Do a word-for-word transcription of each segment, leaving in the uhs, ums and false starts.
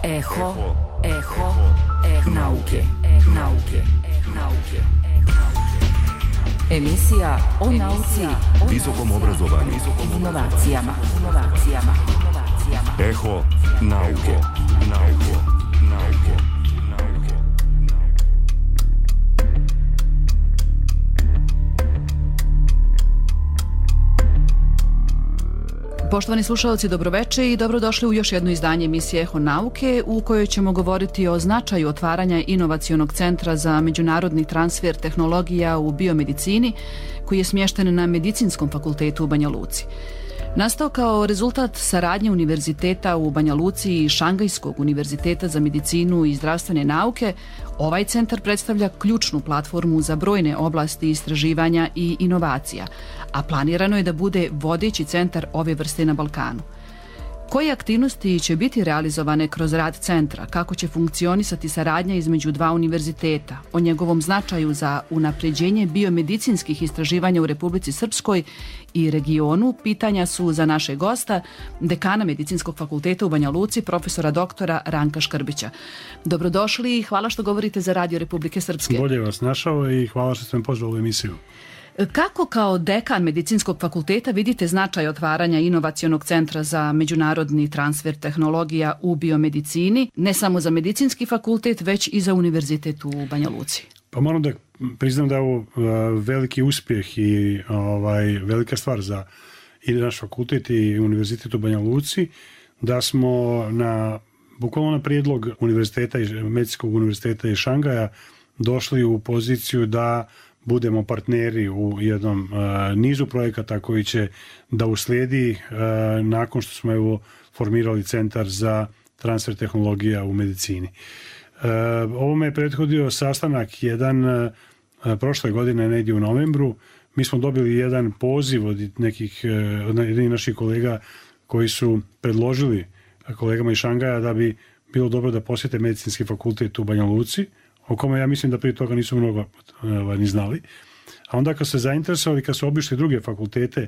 Eho, eho, eho nauke, nauke, nauke. Emisija o nauci, visokom obrazovanju, inovacijama, inovacijama, inovacijama. Eho nauke, nauke, nauke, nauke. Poštovani slušalci, dobroveče i dobrodošli u još jedno izdanje emisije Eho nauke u kojoj ćemo govoriti o značaju otvaranja inovacionog centra za međunarodni transfer tehnologija u biomedicini koji je smješten na Medicinskom fakultetu u Banja Luci. Nastao kao rezultat saradnje Univerziteta u Banja Luci i Šangajskog univerziteta za medicinu i zdravstvene nauke, ovaj centar predstavlja ključnu platformu za brojne oblasti istraživanja i inovacija, a planirano je da bude vodeći centar ove vrste na Balkanu. Koje aktivnosti će biti realizovane kroz rad centra, kako će funkcionisati saradnja između dva univerziteta, o njegovom značaju za unapređenje biomedicinskih istraživanja u Republici Srpskoj i regionu, pitanja su za našeg gosta, dekana Medicinskog fakulteta u Banja Luci, profesora doktora Ranka Škrbića. Dobrodošli i hvala što govorite za Radio Republike Srpske. Bolje vas našao i hvala što ste me pozvali u emisiju. Kako kao dekan Medicinskog fakulteta vidite značaj otvaranja inovacionog centra za međunarodni transfer tehnologija u biomedicini, ne samo za medicinski fakultet, već i za univerzitet u Banja Luci? Pa moram da priznam da je ovo veliki uspjeh i ovaj, velika stvar za i naš fakultet i univerzitet u Banja Luci, da smo na, bukvalno na prijedlog univerziteta, Medicinskog univerziteta iz Šangaja došli u poziciju da budemo partneri u jednom uh, nizu projekata koji će da uslijedi uh, nakon što smo evo formirali centar za transfer tehnologija u medicini. Uh, ovome je prethodio sastanak jedan uh, prošle godine negdje u novembru. Mi smo dobili jedan poziv od nekih uh, od jednih naših kolega koji su predložili kolegama iz Šangaja da bi bilo dobro da posjete Medicinski fakultet u Banja Luci, o kome ja mislim da prije toga nisu mnogo ovaj, ni znali. A onda kad se zainteresovali, kad su obišli druge fakultete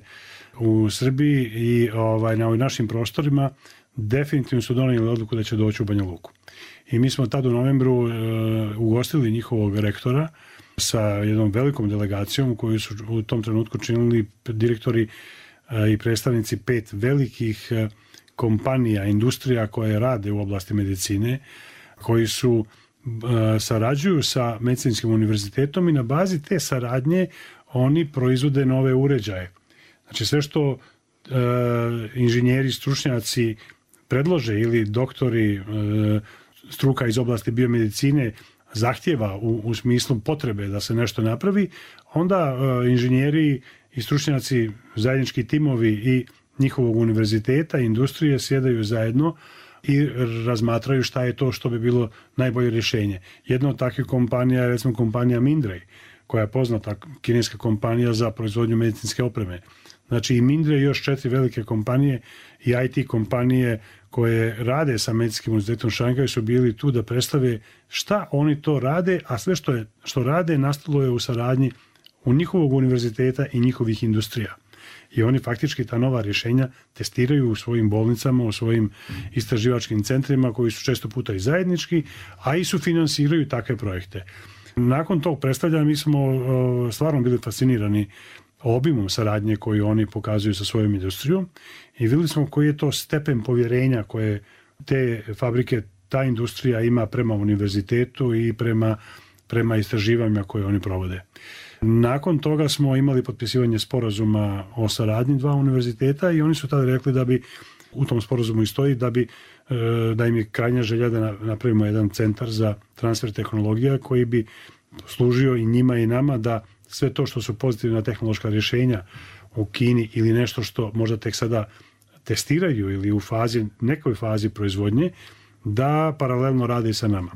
u Srbiji i ovaj, na ovim našim prostorima, definitivno su donijeli odluku da će doći u Banja Luku. I mi smo tad u novembru uh, ugostili njihovog rektora sa jednom velikom delegacijom koju su u tom trenutku činili direktori uh, i predstavnici pet velikih uh, kompanija, industrija koje rade u oblasti medicine, koji su sarađuju sa Medicinskim univerzitetom i na bazi te saradnje oni proizvode nove uređaje. Znači sve što e, inženjeri, stručnjaci predlože ili doktori e, struka iz oblasti biomedicine zahtjeva u, u smislu potrebe da se nešto napravi, onda e, inženjeri i stručnjaci, zajednički timovi i njihovog univerziteta, industrije sjedaju zajedno i razmatraju šta je to što bi bilo najbolje rješenje. Jedna od takvih kompanija je recimo kompanija Mindray, koja je poznata kineska kompanija za proizvodnju medicinske opreme. Znači i Mindray i još četiri velike kompanije i I T kompanije koje rade sa Medicinskim univerzitetom Šangaj su bili tu da predstave šta oni to rade, a sve što, je, što rade nastalo je u saradnji u njihovog univerziteta i njihovih industrija. I oni faktički ta nova rješenja testiraju u svojim bolnicama, u svojim istraživačkim centrima koji su često puta i zajednički, a i sufinansiraju takve projekte. Nakon tog predstavljanja mi smo uh, stvarno bili fascinirani obimom saradnje koju oni pokazuju sa svojom industrijom i vidjeli smo koji je to stepen povjerenja koje te fabrike, ta industrija ima prema univerzitetu i prema, prema istraživanjima koje oni provode. Nakon toga smo imali potpisivanje sporazuma o saradnji dva univerziteta i oni su tada rekli da bi u tom sporazumu i stoji da bi da im je krajnja želja da napravimo jedan centar za transfer tehnologija koji bi služio i njima i nama da sve to što su pozitivna tehnološka rješenja u Kini ili nešto što možda tek sada testiraju ili u fazi, nekoj fazi proizvodnje, da paralelno rade i sa nama.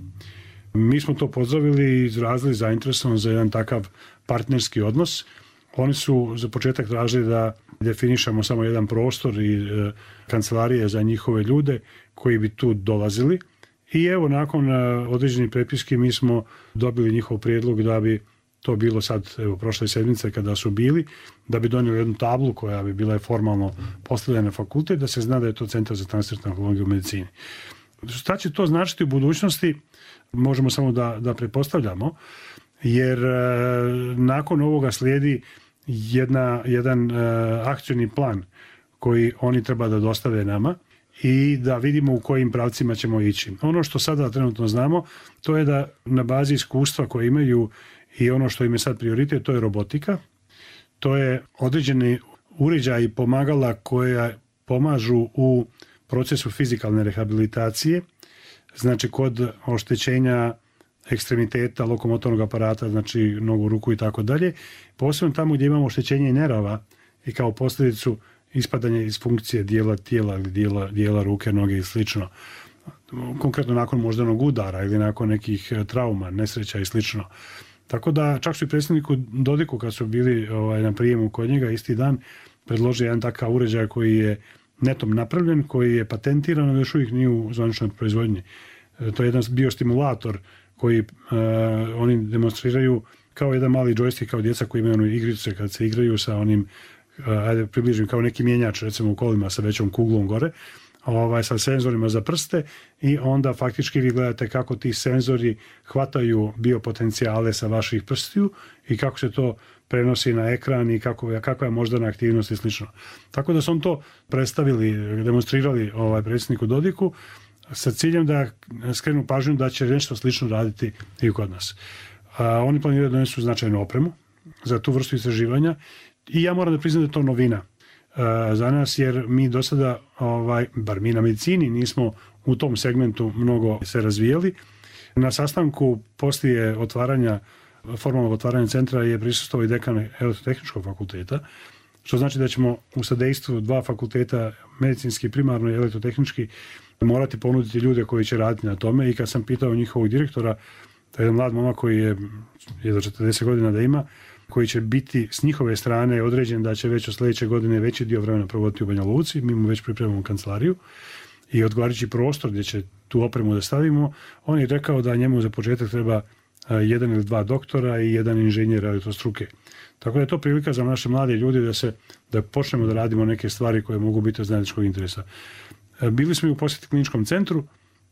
Mi smo to pozdravili i izrazili zainteresovan za jedan takav partnerski odnos. Oni su za početak tražili da definišemo samo jedan prostor i e, kancelarije za njihove ljude koji bi tu dolazili. I evo, nakon e, određenih prepiski mi smo dobili njihov prijedlog da bi to bilo sad, evo, prošle sedmice kada su bili, da bi donijeli jednu tablu koja bi bila formalno postavljena na fakultet, da se zna da je to centar za transfer tehnologije u medicini. Šta će to značiti u budućnosti, možemo samo da, da pretpostavljamo, jer e, nakon ovoga slijedi jedna, jedan e, akcioni plan koji oni treba da dostave nama i da vidimo u kojim pravcima ćemo ići. Ono što sada trenutno znamo, to je da na bazi iskustva koje imaju i ono što im je sad prioritet, to je robotika, to je određeni uređaj i pomagala koja pomažu u procesu fizikalne rehabilitacije, znači kod oštećenja ekstremiteta, lokomotornog aparata, znači nogu, ruku i tako dalje, posebno tamo gdje imamo oštećenje nerava i kao posljedicu ispadanje iz funkcije dijela tijela ili dijela, dijela ruke, noge i slično. Konkretno nakon moždanog udara ili nakon nekih trauma, nesreća i slično. Tako da čak su i predsjedniku Dodiku kad su bili ovaj, na prijemu kod njega isti dan predložio jedan takav uređaj koji je netom napravljen, koji je patentiran, ali još uvijek nije u zvaničnoj proizvodnji. To je jedan biostimulator koji uh, oni demonstriraju kao jedan mali džojstik, kao djeca koji imaju ono igrice kad se igraju sa onim, uh, ajde približim, kao neki mjenjač recimo u kolima sa većom kuglom gore, ovaj, sa senzorima za prste i onda faktički vi gledate kako ti senzori hvataju biopotencijale sa vaših prstiju i kako se to prenosi na ekran i kako, kakva je moždana aktivnost i slično. Tako da su on to predstavili, demonstrirali ovaj, predsjedniku Dodiku sa ciljem da skrenu pažnju da će nešto slično raditi i kod nas. A, oni planiraju da donesu značajnu opremu za tu vrstu istraživanja i ja moram da priznam da je to novina a, za nas, jer mi do sada, ovaj, bar mi na medicini, nismo u tom segmentu mnogo se razvijeli. Na sastanku poslije otvaranja formalnog otvaranja centra je prisustvovao i dekan Elektrotehničkog fakulteta, što znači da ćemo u sadejstvu dva fakulteta, medicinski primarno i elektrotehnički, morati ponuditi ljude koji će raditi na tome. I kad sam pitao njihovog direktora, to je jedan mlad momak koji je jedno četrdeset godina da ima, koji će biti s njihove strane određen da će već od sljedeće godine veći dio vremena provoditi u Banja Luci, mi mu već pripremamo kancelariju i odgovarajući prostor gdje će tu opremu da stavimo. On je rekao da njemu za početak treba jedan ili dva doktora i jedan inženjer elektrostruke. Tako da je to prilika za naše mlade ljude da se da počnemo da radimo neke stvari koje mogu biti od zajedničkog interesa. Bili smo i u posjeti kliničkom centru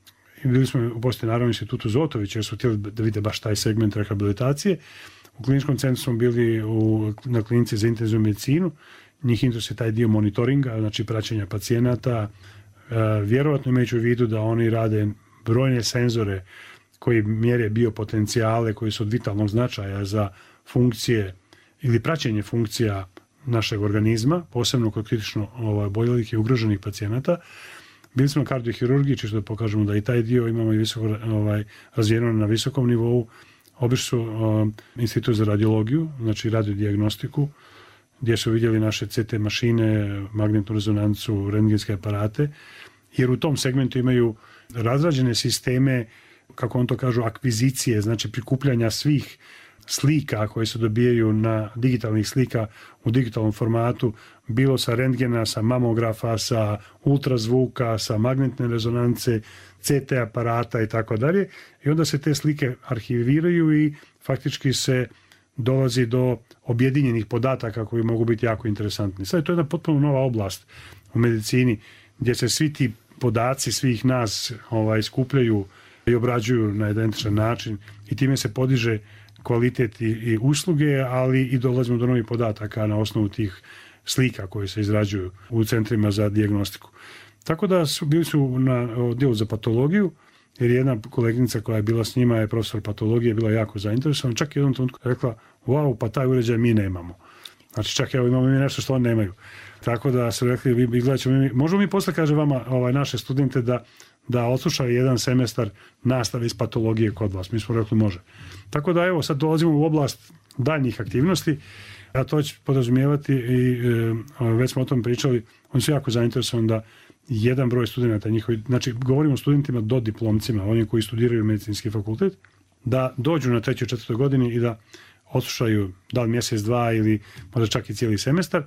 i bili smo u posjeti naravno institutu Zotović jer su htjeli da vide baš taj segment rehabilitacije. U kliničkom centru smo bili u, na klinici za intenzivnu medicinu. Njih interesuje taj dio monitoringa, znači praćenja pacijenata. Vjerovatno imajući u vidu da oni rade brojne senzore koji mjere biopotencijale koji su od vitalnog značaja za funkcije ili praćenje funkcija našeg organizma, posebno kod kritično ovaj, oboljelih i ugroženih pacijenata. Bili smo na kardiohirurgiji, čisto da pokažemo da i taj dio imamo i visoko, ovaj, razvijeno na visokom nivou. Obišli su um, institut za radiologiju, znači radiodijagnostiku, gdje su vidjeli naše C T mašine, magnetnu rezonancu, rentgenske aparate, jer u tom segmentu imaju razrađene sisteme, kako on to kažu, akvizicije, znači prikupljanja svih slika koje se dobijaju na digitalnih slika u digitalnom formatu, bilo sa rentgena, sa mamografa, sa ultrazvuka, sa magnetne rezonance, C T aparata i tako dalje. I onda se te slike arhiviraju i faktički se dolazi do objedinjenih podataka koji mogu biti jako interesantni. Sad je to jedna potpuno nova oblast u medicini gdje se svi ti podaci svih nas ovaj, skupljaju i obrađuju na identičan način i time se podiže kvalitet i, i usluge, ali i dolazimo do novih podataka na osnovu tih slika koje se izrađuju u centrima za dijagnostiku. Tako da su, bili su na odjelu za patologiju, jer jedna koleginica koja je bila s njima je profesor patologije, bila jako zainteresovana, čak i jednom trenutku rekla, wow, pa taj uređaj mi nemamo. Znači čak evo imamo mi nešto što oni nemaju. Tako da su rekli, vi gledat ćemo mi, možemo mi posle, kaže vama, ovaj, naše studente da da odslušaju jedan semestar nastave iz patologije kod vas. Mi smo rekli može. Tako da evo sad dolazimo u oblast daljnjih aktivnosti, a to će podrazumijevati i e, već smo o tom pričali, oni su jako zainteresovani da jedan broj studenta njihovi, znači govorimo o studentima do diplomcima, oni koji studiraju medicinski fakultet, da dođu na trećoj, četvrtoj godini i da odslušaju da li mjesec, dva ili možda čak i cijeli semestar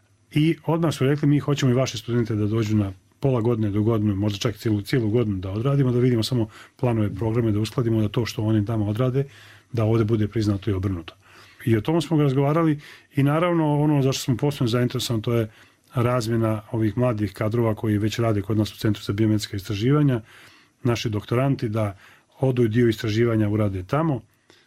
i odmah su rekli mi hoćemo i vaše studente da dođu na pola godine do godine, možda čak cijelu, cijelu godinu da odradimo, da vidimo samo planove, programe, da uskladimo da to što oni tamo odrade, da ovdje bude priznato i obrnuto. I o tomu smo ga razgovarali i naravno ono zašto smo posebno zainteresovani to je razmjena ovih mladih kadrova koji već rade kod nas u Centru za biomedijska istraživanja. naši doktoranti da odu i dio istraživanja urade tamo.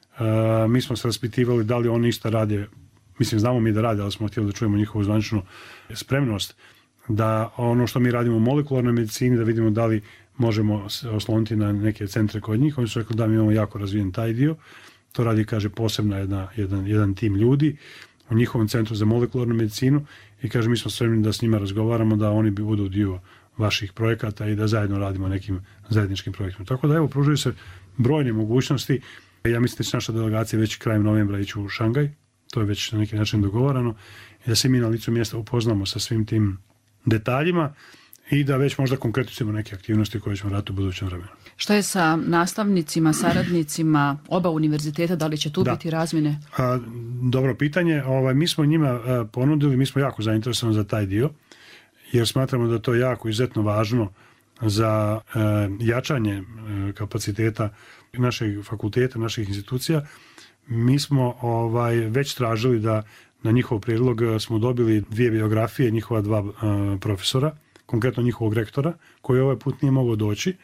E, mi smo se raspitivali da li oni isto rade, mislim znamo mi da rade, ali smo htjeli da čujemo njihovu zvaničnu spremnost da ono što mi radimo u molekularnoj medicini, da vidimo da li možemo se osloniti na neke centre kod njih. Oni su rekli da mi imamo jako razvijen taj dio. To radi, kaže, posebno jedna, jedan, jedan tim ljudi u njihovom centru za molekularnu medicinu i kaže mi smo spremni da s njima razgovaramo, da oni budu dio vaših projekata i da zajedno radimo nekim zajedničkim projektima. Tako da evo, pružaju se brojne mogućnosti. Ja mislim da će naša delegacija već krajem novembra ići u Šangaj. To je već na neki način dogovarano i da se mi na licu mjesta upoznamo sa svim tim detaljima i da već možda konkretizujemo neke aktivnosti koje ćemo raditi u budućem vremenu. Šta je sa nastavnicima, saradnicima oba univerziteta, da li će tu da. biti razmjene? A, dobro pitanje. Ovaj, mi smo njima a, ponudili, mi smo jako zainteresovani za taj dio, jer smatramo da to je jako izuzetno važno za a, jačanje a, kapaciteta našeg fakulteta, naših institucija. Mi smo ovaj, već tražili da na njihov prijedlog smo dobili dvije biografije, njihova dva uh, profesora, konkretno njihovog rektora, koji ovaj put nije mogao doći,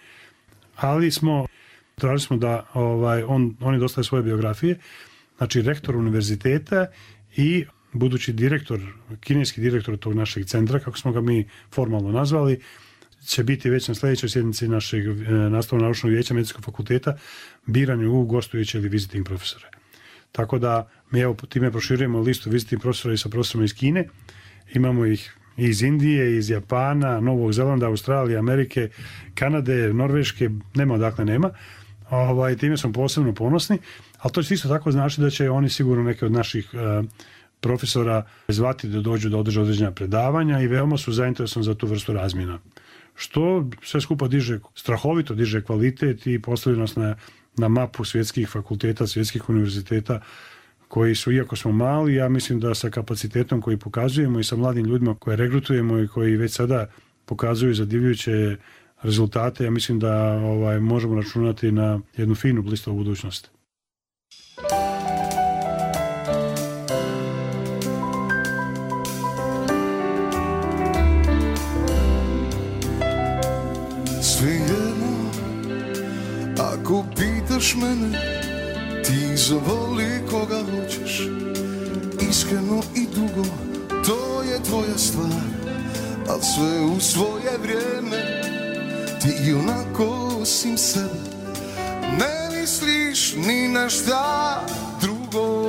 ali smo tražili smo da ovaj, on, oni dostave svoje biografije, znači rektor univerziteta i budući direktor, kineski direktor tog našeg centra, kako smo ga mi formalno nazvali, će biti već na sljedećoj sjednici našeg e, nastavno-naučnog vijeća medicinskog fakulteta birani u gostujuće ili visiting profesore. Tako da mi evo time proširujemo listu visiting profesora i sa profesorima iz Kine. Imamo ih iz Indije, iz Japana, Novog Zelanda, Australije, Amerike, Kanade, Norveške, nema odakle nema. Ovaj, time smo posebno ponosni, ali to će isto tako znači da će oni sigurno neke od naših e, profesora zvati da dođu da održe određena predavanja i veoma su zainteresovani za tu vrstu razmjena. Što sve skupa diže, strahovito diže kvalitet i postavlja nas na, na mapu svjetskih fakulteta, svjetskih univerziteta koji su, iako smo mali, ja mislim da sa kapacitetom koji pokazujemo i sa mladim ljudima koje regrutujemo i koji već sada pokazuju zadivljujuće rezultate, ja mislim da ovaj, možemo računati na jednu finu blistavu budućnost. Svejedno, ako pitaš mene, ti zavoli koga hoćeš, iskreno i dugo, to je tvoja stvar, al sve u svoje vrijeme, ti onako osim sebe, ne misliš ni na šta drugo.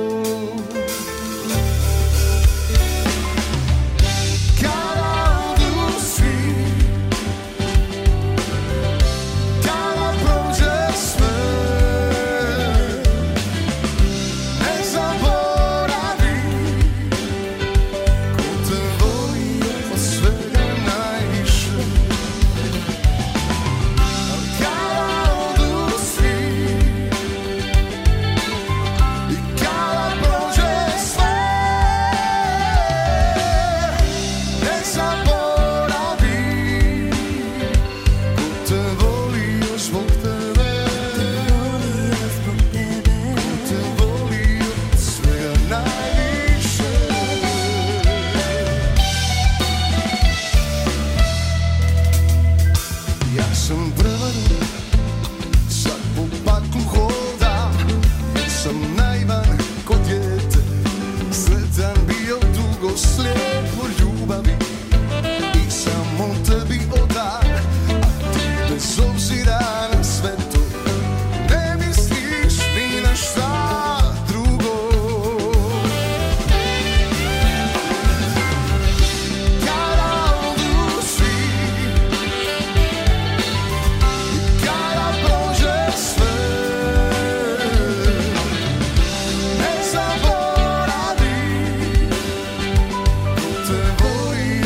Te voy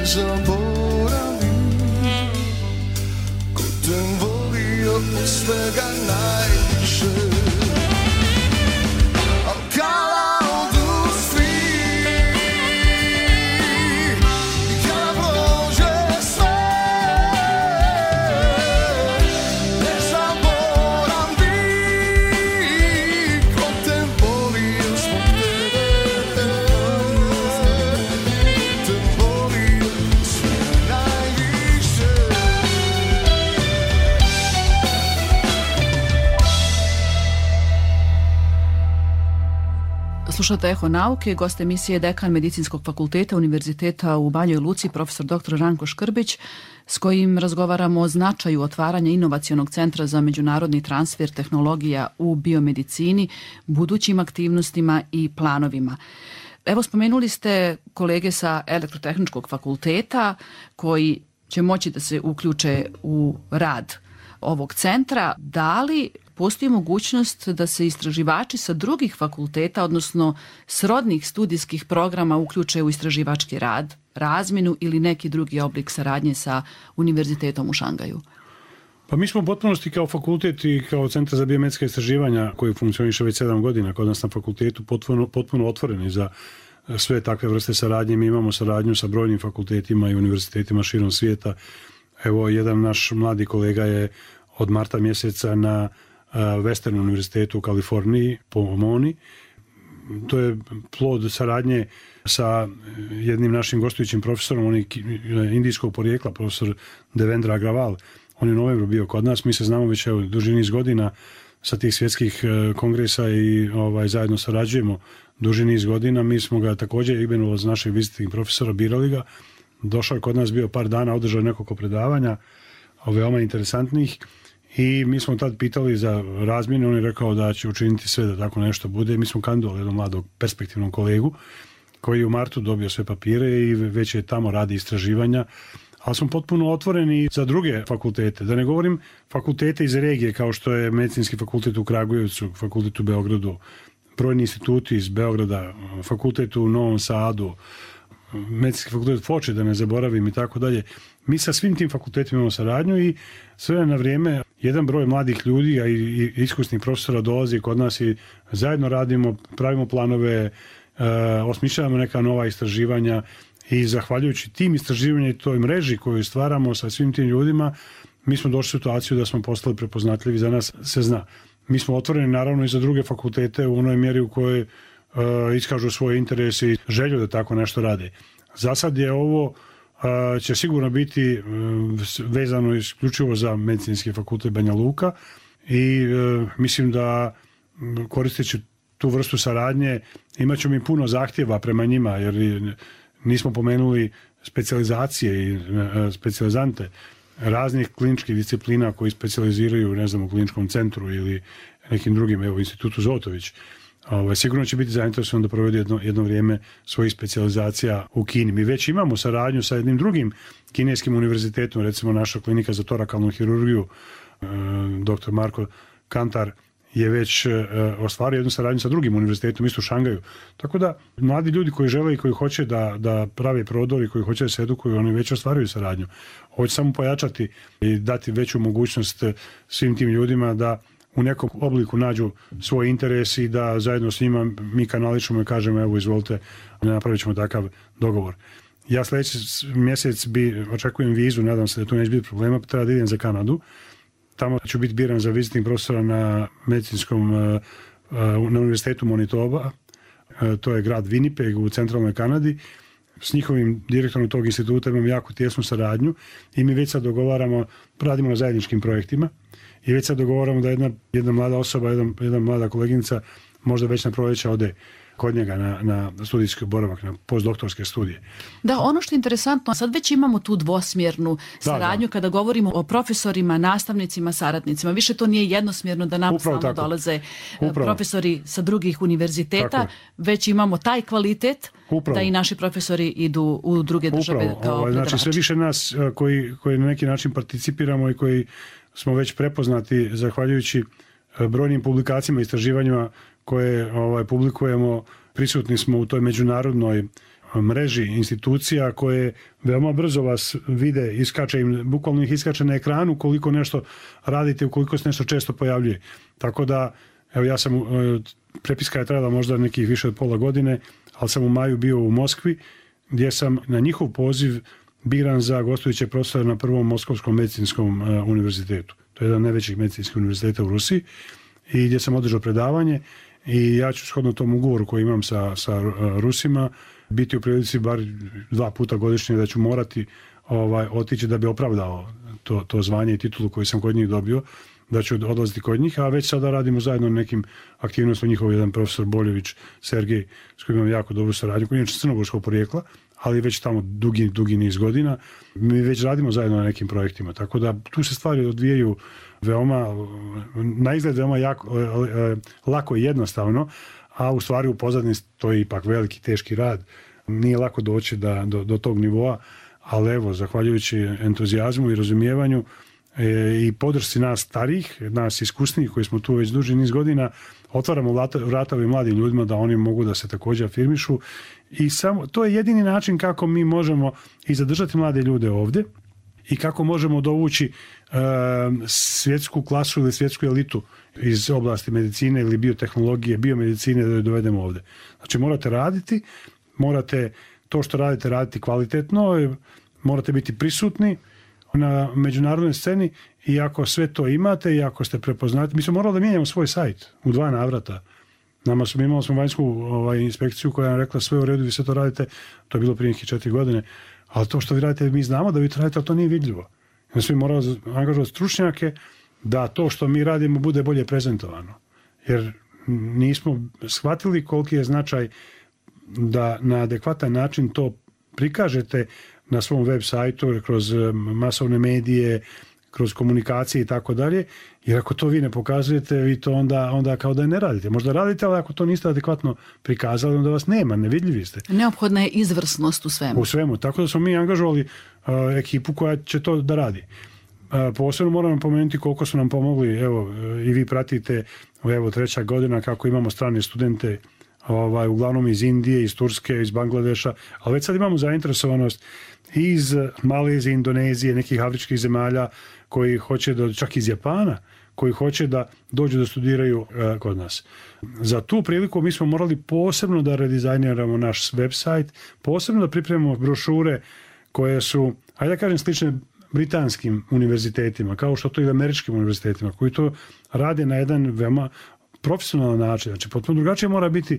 ne zaboravi, ko te volio od svega najviše. Slušate Eho nauke, gost emisije dekan Medicinskog fakulteta Univerziteta u Banjoj Luci, profesor doktor Ranko Škrbić, s kojim razgovaramo o značaju otvaranja inovacionog centra za međunarodni transfer tehnologija u biomedicini, budućim aktivnostima i planovima. Evo, spomenuli ste kolege sa Elektrotehničkog fakulteta koji će moći da se uključe u rad ovog centra. Da li postoji mogućnost da se istraživači sa drugih fakulteta, odnosno srodnih studijskih programa, uključe u istraživački rad, razmjenu ili neki drugi oblik saradnje sa Univerzitetom u Šangaju? Pa mi smo u potpunosti kao fakultet i kao Centar za biomedijska istraživanja koji funkcioniše već sedam godina kod nas na fakultetu potpuno, potpuno otvoreni za sve takve vrste saradnje. Mi imamo saradnju sa brojnim fakultetima i univerzitetima širom svijeta. Evo, jedan naš mladi kolega je od marta mjeseca na Western univerzitetu u Kaliforniji, po Moni. To je plod saradnje sa jednim našim gostujućim profesorom, on je indijskog porijekla, profesor Devendra Agrawal. On je u novembru bio kod nas, mi se znamo već evo, duži niz godina sa tih svjetskih kongresa i ovaj, zajedno sarađujemo duži niz godina. Mi smo ga također imenovali za našeg visiting profesora, birali ga. Došao je kod nas, bio par dana, održao nekoliko predavanja, veoma interesantnih. I mi smo tad pitali za razmjene, on je rekao da će učiniti sve da tako nešto bude. Mi smo kandidovali jednog mladog perspektivnog kolegu koji je u martu dobio sve papire i već je tamo radi istraživanja, ali smo potpuno otvoreni za druge fakultete. Da ne govorim fakultete iz regije kao što je Medicinski fakultet u Kragujevcu, fakultet u Beogradu, brojni instituti iz Beograda, fakultet u Novom Sadu, Medicinski fakultet Foče, da ne zaboravim i tako dalje. Mi sa svim tim fakultetima imamo saradnju i sve na vrijeme jedan broj mladih ljudi, a i iskusnih profesora dolazi kod nas i zajedno radimo, pravimo planove, e, osmišljavamo neka nova istraživanja i zahvaljujući tim istraživanjima i toj mreži koju stvaramo sa svim tim ljudima, mi smo došli u situaciju da smo postali prepoznatljivi, za nas se zna. Mi smo otvoreni naravno i za druge fakultete u onoj mjeri u kojoj e, iskažu svoje interese i želju da tako nešto rade. Za sad je ovo će sigurno biti vezano isključivo za Medicinski fakultet Banja Luka i mislim da koristeći tu vrstu saradnje imat ćemo i puno zahtjeva prema njima, jer nismo pomenuli specijalizacije i specijalizante raznih kliničkih disciplina koji specijaliziraju, ne znam, u kliničkom centru ili nekim drugim, evo, Institutu Zotović. Ovaj, sigurno će biti zainteresovan da provede jedno, jedno vrijeme svojih specijalizacija u Kini. Mi već imamo saradnju sa jednim drugim kineskim univerzitetom, recimo naša klinika za torakalnu hirurgiju, e, doktor Marko Kantar je već e, ostvario jednu saradnju sa drugim univerzitetom, isto u Šangaju. Tako da, mladi ljudi koji žele i koji hoće da, da prave prodor i koji hoće da se edukuju, oni već ostvaruju saradnju. Ovo će samo pojačati i dati veću mogućnost svim tim ljudima da u nekom obliku nađu svoj interes i da zajedno s njima mi kanaličimo i kažemo evo izvolite, napravit ćemo takav dogovor. Ja sljedeći mjesec bi, očekujem vizu, nadam se da tu neće biti problema, treba da idem za Kanadu. Tamo ću biti biran za visiting profesora na medicinskom, na univerzitetu Manitoba, to je grad Winnipeg u centralnoj Kanadi. S njihovim direktorom tog instituta imam jako tjesnu saradnju i mi već sad dogovaramo, radimo na zajedničkim projektima i već sad dogovaramo da jedna, jedna mlada osoba, jedna, jedna mlada koleginica možda već na proljeće ode kod njega na, na studijski boravak, na postdoktorske studije. Da, ono što je interesantno, sad već imamo tu dvosmjernu saradnju da, da. Kada govorimo o profesorima, nastavnicima, saradnicima. Više to nije jednosmjerno da nam stalno tako. dolaze Upravo. profesori sa drugih univerziteta, već imamo taj kvalitet Upravo. da i naši profesori idu u druge države Upravo. kao ovaj, Znači sve više nas koji, koji na neki način participiramo i koji smo već prepoznati zahvaljujući brojnim publikacijama i istraživanjima koje ovaj, publikujemo, prisutni smo u toj međunarodnoj mreži institucija koje veoma brzo vas vide, iskače im, bukvalno ih iskače na ekranu koliko nešto radite, ukoliko se nešto često pojavljuje. Tako da, evo ja sam, prepiska je trajala možda nekih više od pola godine, ali sam u maju bio u Moskvi, gdje sam na njihov poziv biran za gostujućeg profesora na prvom Moskovskom medicinskom univerzitetu. To je jedan od najvećih medicinskih univerziteta u Rusiji, i gdje sam održao predavanje, i ja ću shodno tom ugovoru koji imam sa, sa Rusima biti u prilici bar dva puta godišnje da ću morati ovaj, otići da bi opravdao to, to zvanje i titulu koju sam kod njih dobio, da ću odlaziti kod njih, a već sada radimo zajedno na nekim aktivnostima. Njihov jedan profesor Boljević Sergej, s kojim imam jako dobru saradnju, koji je inače crnogorskog porijekla, ali već tamo dugi, dugi niz godina. Mi već radimo zajedno na nekim projektima, tako da tu se stvari odvijaju veoma, na izgled veoma jako, lako i jednostavno, a u stvari u pozadini stoji ipak veliki, teški rad. Nije lako doći da, do, do tog nivoa, ali evo, zahvaljujući entuzijazmu i razumijevanju e, i podršci nas starih, nas iskusnijih koji smo tu već duži niz godina, otvaramo vrata ovim mladim ljudima da oni mogu da se također afirmišu, i samo to je jedini način kako mi možemo i zadržati mlade ljude ovdje i kako možemo dovući e, svjetsku klasu ili svjetsku elitu iz oblasti medicine ili biotehnologije, biomedicine, da je dovedemo ovdje. Znači morate raditi, morate to što radite raditi kvalitetno, morate biti prisutni na međunarodnoj sceni, i ako sve to imate i ako ste prepoznati, mi smo morali da mijenjamo svoj sajt u dva navrata. Nama smo imali smo vanjsku ovaj, inspekciju koja nam rekla sve u redu, vi sve to radite, to je bilo prije nekih četiri godine, ali to što vi radite, mi znamo da vi to radite, ali to nije vidljivo. Mi smo morali angažovati stručnjake da to što mi radimo bude bolje prezentovano. Jer nismo shvatili koliki je značaj da na adekvatan način to prikažete na svom web sajtu, kroz masovne medije, kroz komunikacije i tako dalje, jer ako to vi ne pokazujete, vi to onda, onda kao da ne radite. Možda radite, ali ako to niste adekvatno prikazali, onda vas nema, nevidljivi ste. Neophodna je izvrsnost u svemu. U svemu, tako da smo mi angažovali uh, ekipu koja će to da radi. Uh, posebno moram pomenuti koliko su nam pomogli, evo, uh, i vi pratite, evo, treća godina kako imamo strane studente, ovaj, uglavnom iz Indije, iz Turske, iz Bangladeša, ali već sad imamo zainteresovanost iz Malezije, Indonezije, nekih afričkih zemalja koji hoće da, čak iz Japana, koji hoće da dođu da studiraju uh, kod nas. Za tu priliku mi smo morali posebno da redizajniramo naš website, posebno da pripremimo brošure koje su, ajde da kažem, slične britanskim univerzitetima, kao što to i američkim univerzitetima, koji to rade na jedan veoma profesionalan način. Znači, potpuno drugačije mora biti,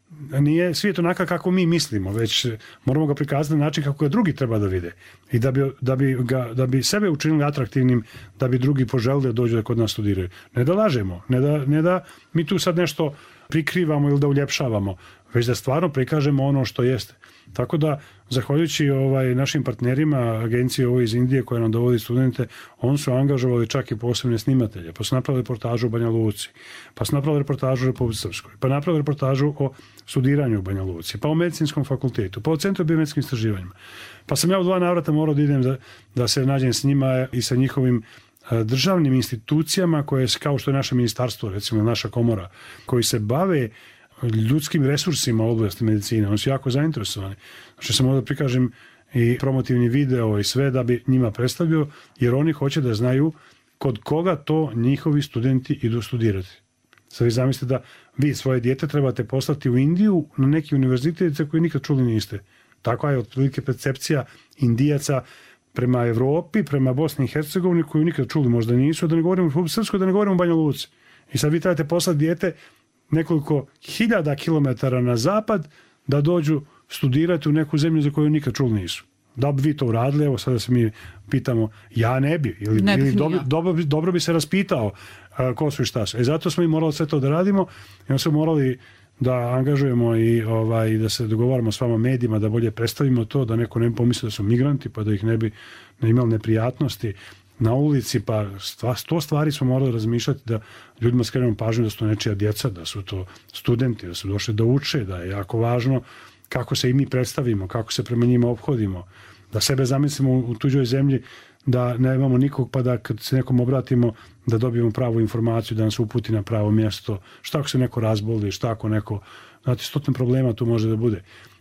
nije svijet onaka kako mi mislimo, već moramo ga prikazati na način kako ga drugi treba da vide. I da bi, da bi, ga, da bi sebe učinili atraktivnim, da bi drugi poželili da dođu da kod nas studiraju. Ne da lažemo, ne da, ne da mi tu sad nešto prikrivamo ili da uljepšavamo, već da stvarno prikažemo ono što jeste. Tako da, zahvaljujući ovaj, našim partnerima, agencije ovo iz Indije koja nam dovodi studente, oni su angažovali čak i posebne snimatelje, pa su napravili reportažu u Banja Luci, pa su napravili reportažu u Republici Srpskoj, pa napravili reportažu o studiranju u Banja Luci, pa o medicinskom fakultetu, pa o Centru biomedicinskim istraživanjima. Pa sam ja u dva navrata morao da idem da, da se nađem s njima i sa njihovim državnim institucijama koje, kao što je naše ministarstvo, recimo naša komora, koji se bave ljudskim resursima u oblasti medicine. Oni su jako zainteresovani. Znači sam ovdje prikažem i promotivni video i sve da bi njima predstavio, jer oni hoće da znaju kod koga to njihovi studenti idu studirati. Sad vi zamislite da vi svoje dijete trebate poslati u Indiju na neki univerzitet za koji nikad čuli niste. Takva je otprilike percepcija Indijaca prema Evropi, prema Bosni i Hercegovini, koju nikad čuli možda nisu, da ne govorimo u Republici Srpskoj, da ne govorimo u Banja Luci. I sad vi trebate poslati dijete nekoliko hiljada kilometara na zapad da dođu studirati u neku zemlju za koju nikad čuli nisu. Da bi vi to uradili, evo sada se mi pitamo, ja ne bi, ili, ne ili bi dobro, ja. dobro, bi, dobro bi se raspitao a, ko su i šta su. E zato smo i morali sve to da radimo, i onda smo morali da angažujemo i ovaj, da se dogovaramo s vama medijima, da bolje predstavimo to, da neko ne bi pomislio da su migranti, pa da ih ne bi ne imali neprijatnosti na ulici, pa sto stvari smo morali razmišljati da ljudima skrenemo pažnju da su to nečija djeca, da su to studenti, da su došli da uče, da je jako važno kako se i mi predstavimo, kako se prema njima ophodimo, da sebe zamislimo u tuđoj zemlji, da ne imamo nikog, pa da kad se nekom obratimo da dobijemo pravu informaciju, da nas uputi na pravo mjesto, šta ako se neko razboli, šta ako neko, znate, stotin problema tu može da bude.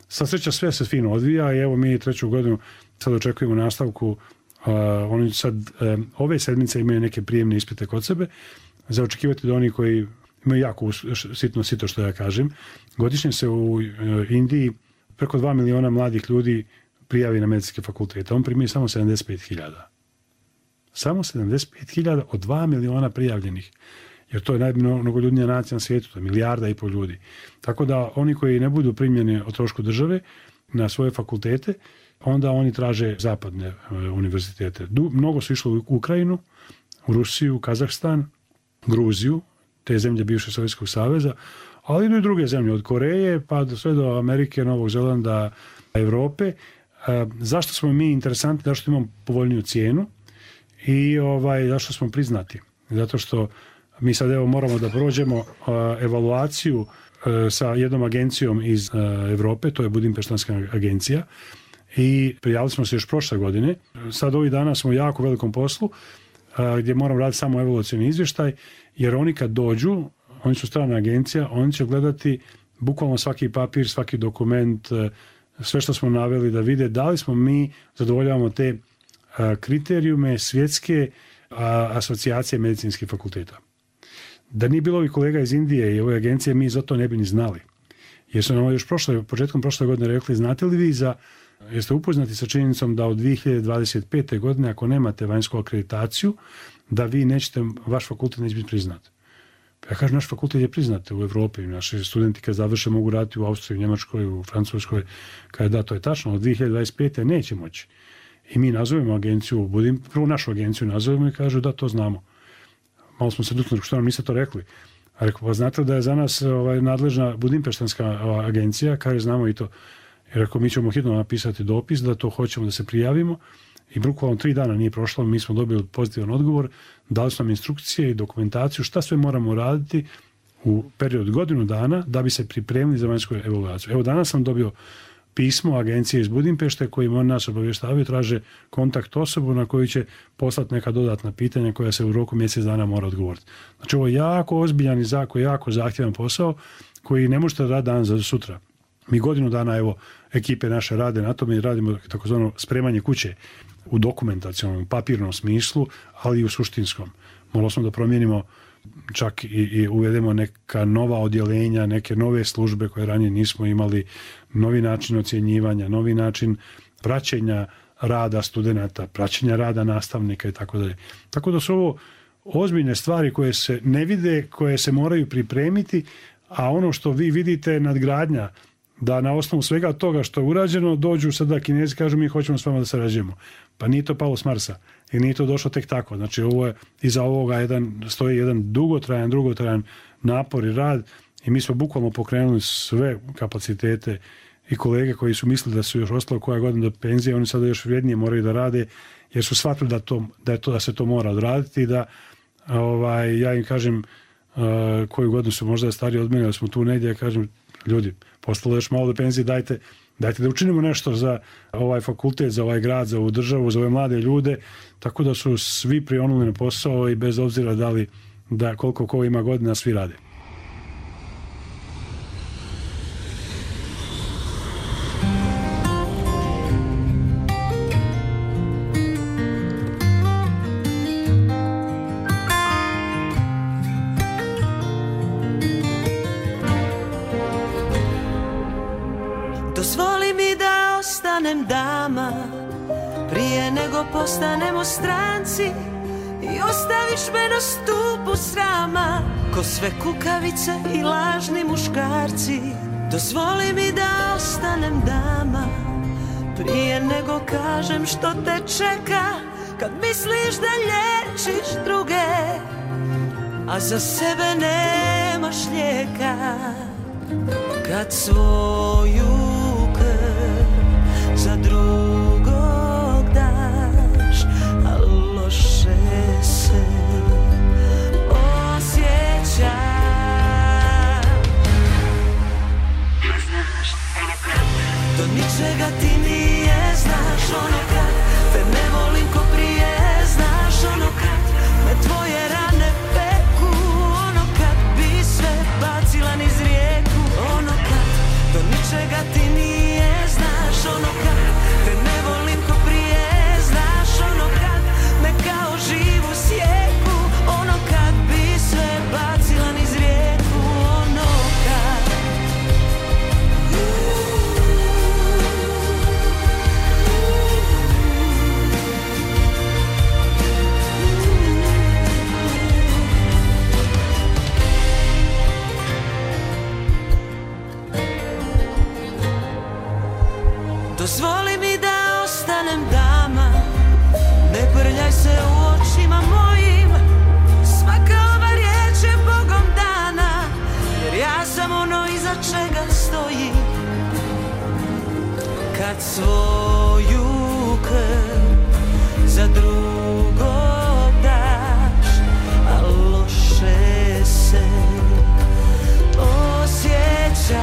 Sa sreća sve se fino odvija i evo mi treću godinu sad očekujemo nastavku. Uh, oni sad uh, ove sedmice imaju neke prijemne ispite kod sebe za očekivati da oni koji imaju jako sitno sito što ja kažem. Godišnje se u uh, Indiji preko dva miliona mladih ljudi prijavi na medicinske fakultete. On primi samo sedamdeset pet hiljada. Samo sedamdeset pet hiljada od dva miliona prijavljenih. Jer to je najmnogoljudnija nacija na svijetu, to je milijarda i pol ljudi. Tako da oni koji ne budu primljeni o trošku države na svoje fakultete, onda oni traže zapadne e, univerzitete. Du, mnogo su išlo u Ukrajinu, u Rusiju, Kazahstan, Gruziju, te zemlje bivšeg Sovjetskog saveza, ali idu i druge zemlje, od Koreje pa do, sve do Amerike, Novog Zelanda, Evrope. E, zašto smo mi interesantni? Zašto imamo povoljniju cijenu i ovaj, zašto smo priznati? Zato što mi sad evo moramo da prođemo uh, evaluaciju uh, sa jednom agencijom iz uh, Evrope, to je Budimpeštanska agencija, i prijavili smo se još prošle godine. Sad ovih dana smo u jako velikom poslu uh, gdje moram raditi samo evaluacijni izvještaj, jer oni kad dođu, oni su strana agencija, oni će gledati bukvalno svaki papir, svaki dokument, uh, sve što smo naveli da vide da li smo mi zadovoljavamo te uh, kriterijume svjetske uh, asocijacije medicinskih fakulteta. Da nije bilo ovih kolega iz Indije i ove agencije, mi za to ne bi ni znali. Jer su nam još prošle, početkom prošle godine rekli, znate li vi za, jeste upoznati sa činjenicom da od dvije hiljade dvadeset pete. godine, ako nemate vanjsku akreditaciju, da vi nećete, vaš fakultet neće biti priznat. Ja kažem, naš fakultet je priznat u Evropi. Naši studenti kad završe mogu raditi u Austriji, u Njemačkoj, u Francuskoj. Kad da, to je tačno, od dvije hiljade dvadeset pete. neće moći. I mi nazovemo agenciju, budim, prvo našu agenciju nazovemo i kažu da, to znamo. Malo smo se dutno, što nam niste to rekli. A rekao, pa znate da je za nas ovaj, nadležna Budimpeštanska agencija, kaže, znamo i to. I rekao, mi ćemo hitno napisati dopis da to hoćemo da se prijavimo. I bukvalno tri dana nije prošlo, mi smo dobili pozitivan odgovor, dali su nam instrukcije i dokumentaciju šta sve moramo raditi u periodu godinu dana da bi se pripremili za vanjsku evaluaciju. Evo danas sam dobio pismo agencije iz Budimpešte koji on nas obavještavaju, traže kontakt osobu na koju će poslati neka dodatna pitanja koja se u roku mjesec dana mora odgovoriti. Znači ovo je jako ozbiljan i jako, jako zahtjevan posao koji ne možete raditi dan za sutra. Mi godinu dana, evo, ekipe naše rade na tome i radimo takozvano spremanje kuće u dokumentacionom, papirnom smislu, ali i u suštinskom. Morali smo da promijenimo čak i, i uvedemo neka nova odjeljenja, neke nove službe koje ranije nismo imali, novi način ocjenjivanja, novi način praćenja rada studenata, praćenja rada nastavnika i tako dalje. Tako da su ovo ozbiljne stvari koje se ne vide, koje se moraju pripremiti, a ono što vi vidite je nadgradnja, da na osnovu svega toga što je urađeno dođu sada Kinezi, kažu mi hoćemo s vama da sarađujemo. Pa nije to palo s Marsa i nije to došlo tek tako. Znači ovo je, iza ovoga jedan, stoji jedan dugotrajan, dugotrajan napor i rad i mi smo bukvalno pokrenuli sve kapacitete i kolege koji su mislili da su još ostalo koja godina do penzije, oni sada još vrijednije moraju da rade jer su shvatili da, to, da, je to, da se to mora odraditi i da ovaj, ja im kažem uh, koju godinu su možda stariji od mene, da smo tu negdje, ja kažem ljudi, postalo još malo do penzije, dajte, dajte da učinimo nešto za ovaj fakultet, za ovaj grad, za ovu državu, za ove mlade ljude, tako da su svi prionuli na posao i bez obzira da li, da koliko ko ima godina, svi rade. Dozvoli mi da ostanem dama prije nego postanemo stranci i ostaviš me na stupu srama ko sve kukavice i lažni muškarci. Dozvoli mi da ostanem dama prije nego kažem što te čeka kad misliš da liječiš druge, a za sebe nemaš lijeka. Kad svoju za drugog daš, a loše se osjećaš. Do ničega ti nije, znaš ono kad te ne volim ko prije, znaš ono kad me tvoje rane peku, ono kad bi sve bacila niz rijeku, ono kad do ničega ti nije, postanem dama, ne brljaj se u očima mojim, svaka ova riječ je Bogom dana, jer ja sam ono iza čega stojim. Kad svoju krv za drugog daš, a loše se osjećaš.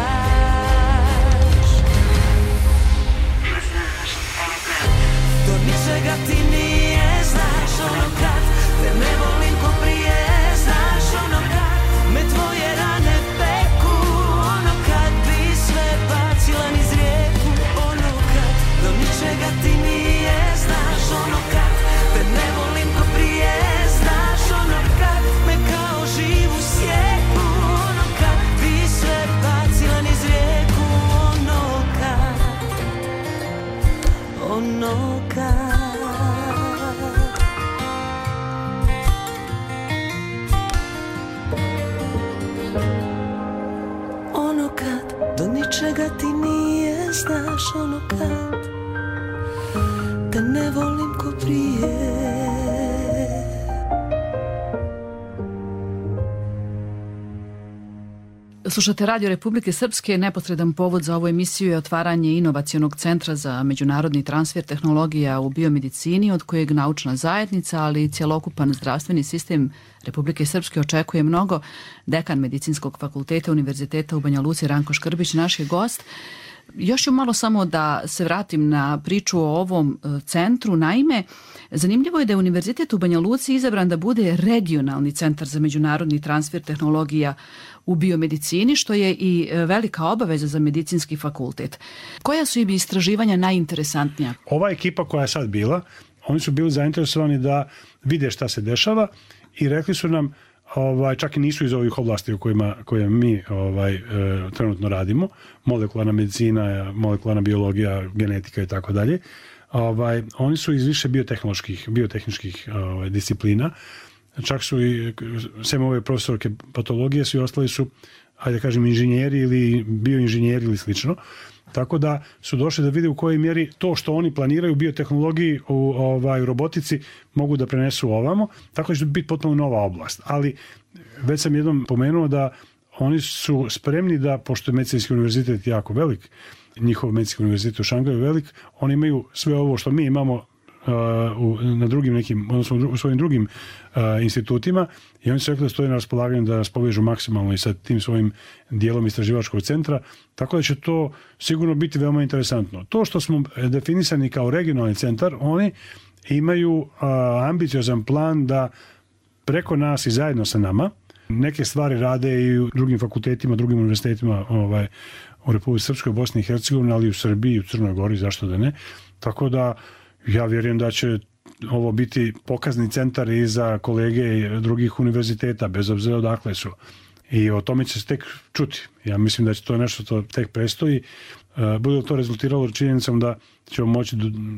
Do ničega ti nije, znaš ono kad te ne volim ko prije, znaš ono kad me tvoje rane peku, ono kad bi sve bacila niz rijeku, ono kad do ničega ti nije, znaš ono kad te ne volim ko prije, znaš ono kad me kao živu sjeku, ono kad bi sve bacila niz rijeku, ono kad, ono kad. Ono kad do ničega ti nije, znaš ono kad te ne volim ko prije. Slušate Radio Republike Srpske. Neposredan povod za ovu emisiju je otvaranje inovacionog centra za međunarodni transfer tehnologija u biomedicini, od kojeg naučna zajednica, ali i cjelokupan zdravstveni sistem Republike Srpske očekuje mnogo. Dekan Medicinskog fakulteta Univerziteta u Banja Luci, Ranko Škrbić, naš je gost. Još ću malo samo da se vratim na priču o ovom centru. Naime, zanimljivo je da je Univerzitet u Banja Luci izabran da bude regionalni centar za međunarodni transfer tehnologija u biomedicini, što je i velika obaveza za medicinski fakultet. Koja su im istraživanja najinteresantnija? Ova ekipa koja je sad bila, oni su bili zainteresovani da vide šta se dešava i rekli su nam, ovaj, čak i nisu iz ovih oblasti u kojima koje mi ovaj, e, trenutno radimo, molekularna medicina, molekularna biologija, genetika i tako dalje. Ovaj, oni su iz više biotehnoloških, biotehničkih ovaj, disciplina. Čak su i sem ove profesorke patologije, svi ostali su, ajde kažem, inženjeri ili bioinženjeri ili slično. Tako da su došli da vide u kojoj mjeri to što oni planiraju u biotehnologiji, u ovaj, robotici, mogu da prenesu ovamo. Tako da će biti potpuno nova oblast. Ali već sam jednom pomenuo da oni su spremni da, pošto je medicinski univerzitet jako velik, njihov medicinski univerzitet u Šangaju velik, oni imaju sve ovo što mi imamo Uh, na drugim nekim, odnosno u svojim drugim uh, institutima, i oni su rekli da stoje na raspolaganju da nas povežu maksimalno i sa tim svojim dijelom istraživačkog centra, tako da će to sigurno biti veoma interesantno. To što smo definisani kao regionalni centar, oni imaju uh, ambiciozan plan da preko nas i zajedno sa nama neke stvari rade i u drugim fakultetima, drugim univerzitetima ovaj, u Republici Srpskoj, Bosni i Hercegovini, ali i u Srbiji i u Crnoj Gori, zašto da ne. Tako da ja vjerujem da će ovo biti pokazni centar i za kolege drugih univerziteta, bez obzira odakle su. I o tome će se tek čuti. Ja mislim da će to nešto što tek prestoji. Bude to rezultiralo činjenicom da ćemo moći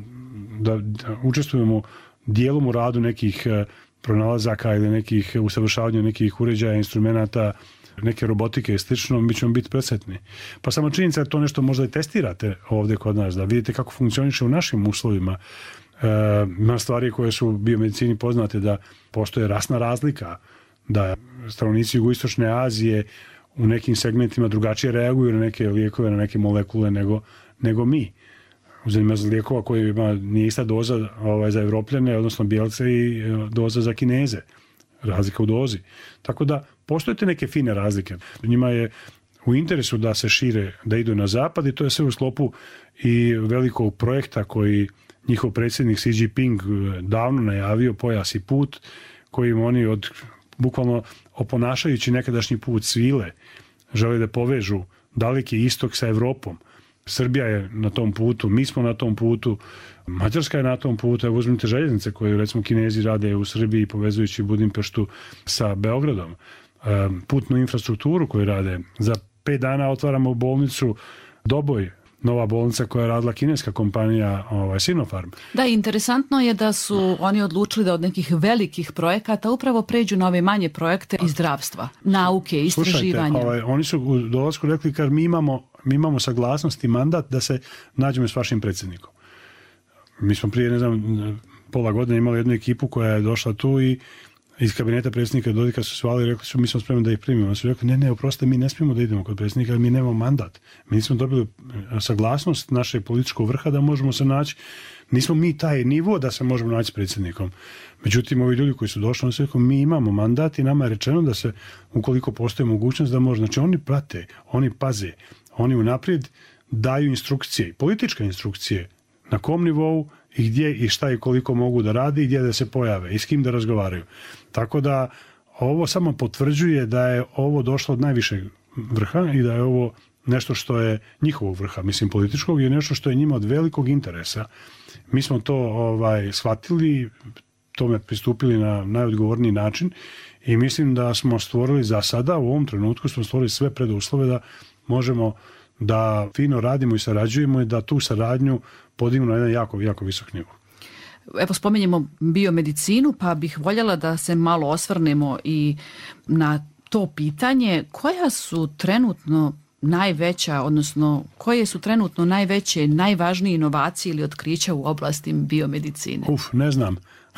da, da učestvujemo dijelom u radu nekih pronalazaka ili nekih usavršavanja nekih uređaja, instrumenata, neke robotike i slično, mi ćemo biti presretni. Pa samo činjenica da to nešto možda i testirate ovdje kod nas, da vidite kako funkcioniše u našim uslovima. E, ima stvari koje su u biomedicini poznate, da postoje rasna razlika, da stanovnici jugoistočne Azije u nekim segmentima drugačije reaguju na neke lijekove, na neke molekule nego, nego mi. Uzimamo za lijekova koji ima nije ista doza ovaj, za Evropljane, odnosno bijelce, i doza za Kineze. Razlika u dozi. Tako da postoje te neke fine razlike. Njima je u interesu da se šire, da idu na zapad, i to je sve u sklopu i velikog projekta koji njihov predsjednik Xi Jinping davno najavio, Pojas i put, kojim oni od bukvalno oponašajući nekadašnji put svile žele da povežu daleki istok sa Evropom. Srbija je na tom putu, mi smo na tom putu, Mađarska je na tom putu. Evo uzmite željeznice koje recimo Kinezi rade u Srbiji povezujući Budimpeštu sa Beogradom. Putnu infrastrukturu koju rade. Za pet dana otvaramo bolnicu Doboj, nova bolnica koja je radila kineska kompanija ovaj, Sinopharm. Da, interesantno je da su oni odlučili da od nekih velikih projekata upravo pređu na ove manje projekte iz zdravstva, nauke, istraživanja. Slušajte, ovaj, oni su u dolasku rekli kad mi imamo, mi imamo saglasnost i mandat da se nađemo s vašim predsjednikom. Mi smo prije, ne znam, pola godine imali jednu ekipu koja je došla tu i iz kabineta predsjednika Dodika su svali i rekli su mi smo spremni da ih primimo. Oni su rekli ne, ne, oprostite, mi ne smijemo da idemo kod predsjednika, mi nemamo mandat. Mi nismo dobili saglasnost našeg političkog vrha da možemo se naći. Nismo mi taj nivo da se možemo naći s predsjednikom. Međutim, ovi ljudi koji su došli, oni su rekli mi imamo mandat i nama je rečeno da se, ukoliko postoji mogućnost da može. Znači oni prate, oni paze, oni unaprijed daju instrukcije, političke instrukcije na kom nivou i gdje i šta i koliko mogu da radi i gdje da se pojave i s kim da razgovaraju. Tako da ovo samo potvrđuje da je ovo došlo od najvišeg vrha i da je ovo nešto što je njihovog vrha, mislim političkog, i nešto što je njima od velikog interesa. Mi smo to ovaj, shvatili, tome pristupili na najodgovorniji način i mislim da smo stvorili za sada, u ovom trenutku smo stvorili sve preduslove da možemo da fino radimo i sarađujemo i da tu saradnju podignemo na jedan jako, jako visok nivo. Evo spomenjemo biomedicinu, pa bih voljela da se malo osvrnemo i na to pitanje koja su trenutno najveća, odnosno koje su trenutno najveće, najvažnije inovacije ili otkrića u oblasti biomedicine? Uf, ne znam.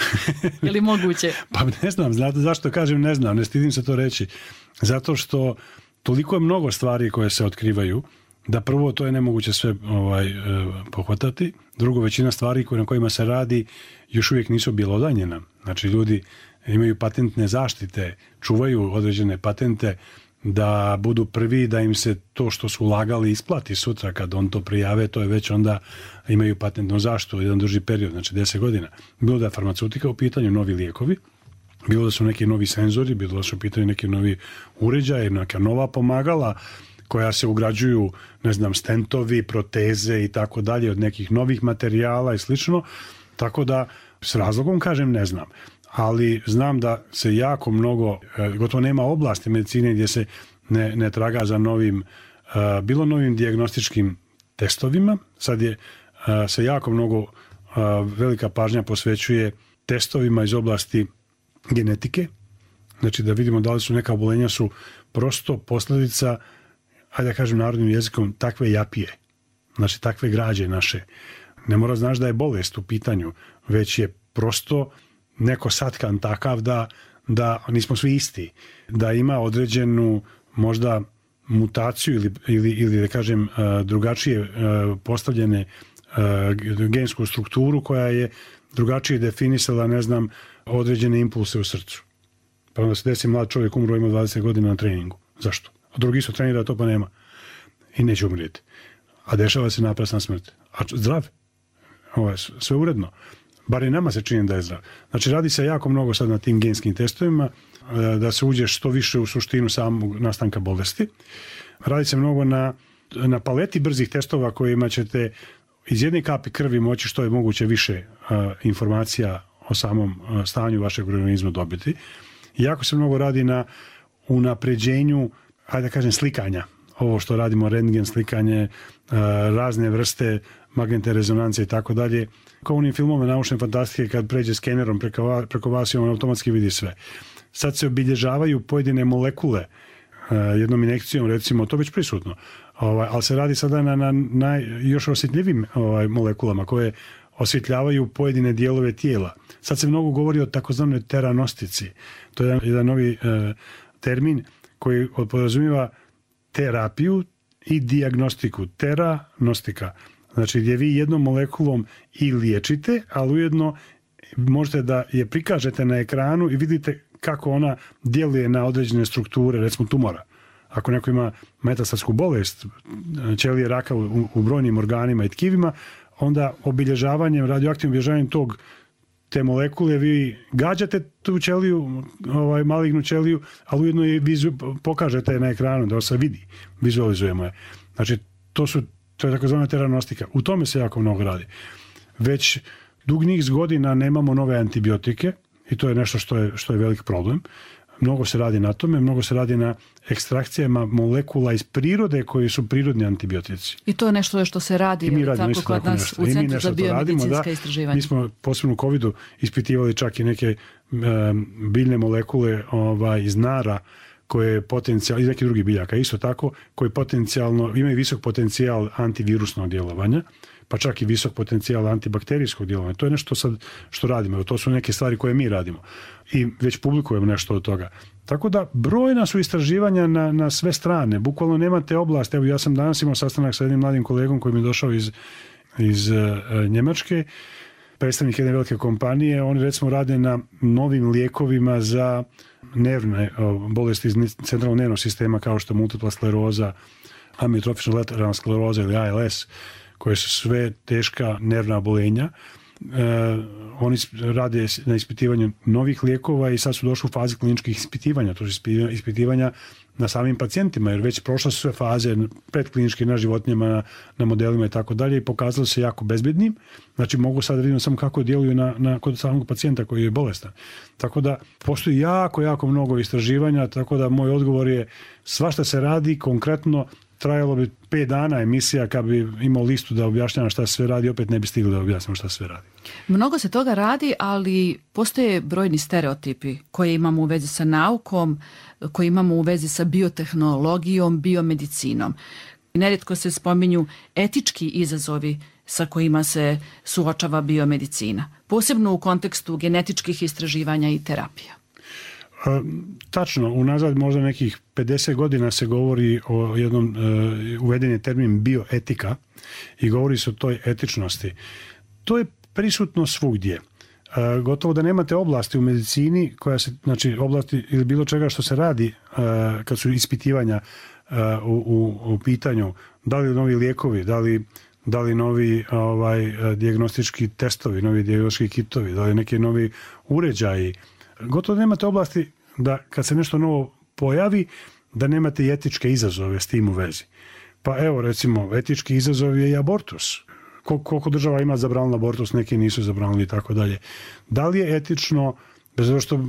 Je li moguće? Pa ne znam, znate zašto kažem ne znam, ne stidim se to reći. Zato što toliko je mnogo stvari koje se otkrivaju, da prvo to je nemoguće sve ovaj, eh, pohvatati. Drugo, većina stvari na kojima se radi još uvijek nisu bjelodanjena. Znači ljudi imaju patentne zaštite, čuvaju određene patente da budu prvi, da im se to što su ulagali isplati sutra kad on to prijave, to je već onda imaju patentnu zaštitu jedan duži period, znači deset godina. Bilo da je farmaceutika u pitanju, novi lijekovi, bilo da su neki novi senzori, bilo da su u pitanju neki novi uređaji, neka nova pomagala koja se ugrađuju, ne znam, stentovi, proteze i tako dalje od nekih novih materijala i slično. Tako da s razlogom kažem ne znam. Ali znam da se jako mnogo, gotovo nema oblasti medicine gdje se ne, ne traga za novim, bilo novim dijagnostičkim testovima. Sad je se jako mnogo velika pažnja posvećuje testovima iz oblasti genetike. Znači da vidimo da li su neka oboljenja su prosto posljedica, hajde da kažem narodnim jezikom, takve japije. Znači takve građe naše. Ne mora znaš da je bolest u pitanju, već je prosto neko satkan takav da, da nismo svi isti. Da ima određenu možda mutaciju ili, ili, ili da kažem drugačije postavljene gensku strukturu koja je drugačije definisala, ne znam, određene impulse u srcu. Pa onda se desi mlad čovjek umro, ima dvadeset godina na treningu. Zašto? A drugi su trenira, to pa nema. I neće umrijeti. A dešava se naprasna smrt. A zdrav? Ovo je sve uredno. Bar i nama se čini da je zdrav. Znači radi se jako mnogo sad na tim genskim testovima, da se uđe što više u suštinu samog nastanka bolesti. Radi se mnogo na, na paleti brzih testova kojima ćete iz jedne kapi krvi moći što je moguće više uh, informacija o samom uh, stanju vašeg organizma dobiti. I jako se mnogo radi na unapređenju, hajde da kažem, slikanja. Ovo što radimo, rentgen slikanje, uh, razne vrste magnetne rezonance i tako dalje. Kao onim filmove naučne fantastike kad pređe skenerom preko, va, preko vas i on automatski vidi sve. Sad se obilježavaju pojedine molekule uh, jednom injekcijom, recimo, to već prisutno. Ovaj, ali se radi sada na, na, na još osjetljivim ovaj, molekulama koje osvjetljavaju pojedine dijelove tijela. Sad se mnogo govori o takozvanoj teranostici. To je jedan, jedan novi uh, termin koji podrazumijeva terapiju i dijagnostiku. Teranostika. Znači gdje vi jednom molekulom i liječite, ali ujedno možete da je prikažete na ekranu i vidite kako ona djeluje na određene strukture, recimo tumora. Ako neko ima metastatsku bolest, ćelije raka u, u brojnim organima i tkivima, onda obilježavanjem, radioaktivnim obilježavanjem tog te molekule vi gađate tu ćeliju, ovaj, malignu ćeliju, ali ujedno i vizu, pokažete na ekranu da se vidi, vizualizujemo je. Znači, to su to je takozvana teranostika. U tome se jako mnogo radi. Već dug niz godina nemamo nove antibiotike i to je nešto što je, što je velik problem. Mnogo se radi na tome, mnogo se radi na ekstrakcijama molekula iz prirode koji su prirodni antibiotici. I to je nešto što se radi, I mi radimo tako kod nas nešto. u Centru za biomedicinska radimo, istraživanja. Mi smo posebno u covidu ispitivali čak i neke um, biljne molekule ovaj, iz nara koje potencijalno, i neki drugi biljaka isto tako, koji potencijalno imaju visok potencijal antivirusnog djelovanja, pa čak i visok potencijal antibakterijskog djelovanja. To je nešto sad što radimo, to su neke stvari koje mi radimo i već publikujemo nešto od toga. Tako da brojna su istraživanja na, na sve strane, bukvalno nemate oblast. Evo ja sam danas imao sastanak sa jednim mladim kolegom koji mi je došao iz, iz uh, Njemačke, predstavnik jedne velike kompanije. Oni recimo rade na novim lijekovima za nervne bolesti iz centralnog nervnog sistema kao što je multipla skleroza, amiotrofična lateralna skleroza ili A L S, koje su sve teška nervna oboljenja. E, oni rade na ispitivanju novih lijekova i sad su došli u fazi kliničkih ispitivanja. To su ispitivanja na samim pacijentima, jer već prošle su sve faze predkliničke na životinjama, na, na modelima i tako dalje i pokazalo se jako bezbednim. Znači mogu sad da vidimo samo kako djeluju na, na, kod samog pacijenta koji je bolestan. Tako da postoji jako, jako mnogo istraživanja, tako da moj odgovor je svašta se radi, konkretno trajalo bi pet dana emisija kad bi imao listu da objašnjava šta se sve radi, opet ne bi stigli da objasnimo šta se sve radi. Mnogo se toga radi, ali postoje brojni stereotipi koje imamo u vezi sa naukom, koje imamo u vezi sa biotehnologijom, biomedicinom. Nerijetko se spominju etički izazovi sa kojima se suočava biomedicina, posebno u kontekstu genetičkih istraživanja i terapija. Tačno, unazad možda nekih pedeset godina se govori o jednom, uh, uveden je termin bioetika i govori se o toj etičnosti. To je prisutno svugdje. Uh, gotovo da nemate oblasti u medicini koja se, znači oblasti ili bilo čega što se radi uh, kad su ispitivanja uh, u, u, u pitanju, da li novi lijekovi, da li, da li novi ovaj, dijagnostički testovi, novi dijagnostički kitovi, da li neki novi uređaji. Gotovo da nemate oblasti da kad se nešto novo pojavi, da nemate i etičke izazove s tim u vezi. Pa evo recimo, etički izazov je i abortus. Koliko država ima zabranili abortus, neki nisu zabranili i tako dalje. Da li je etično, bez obzira što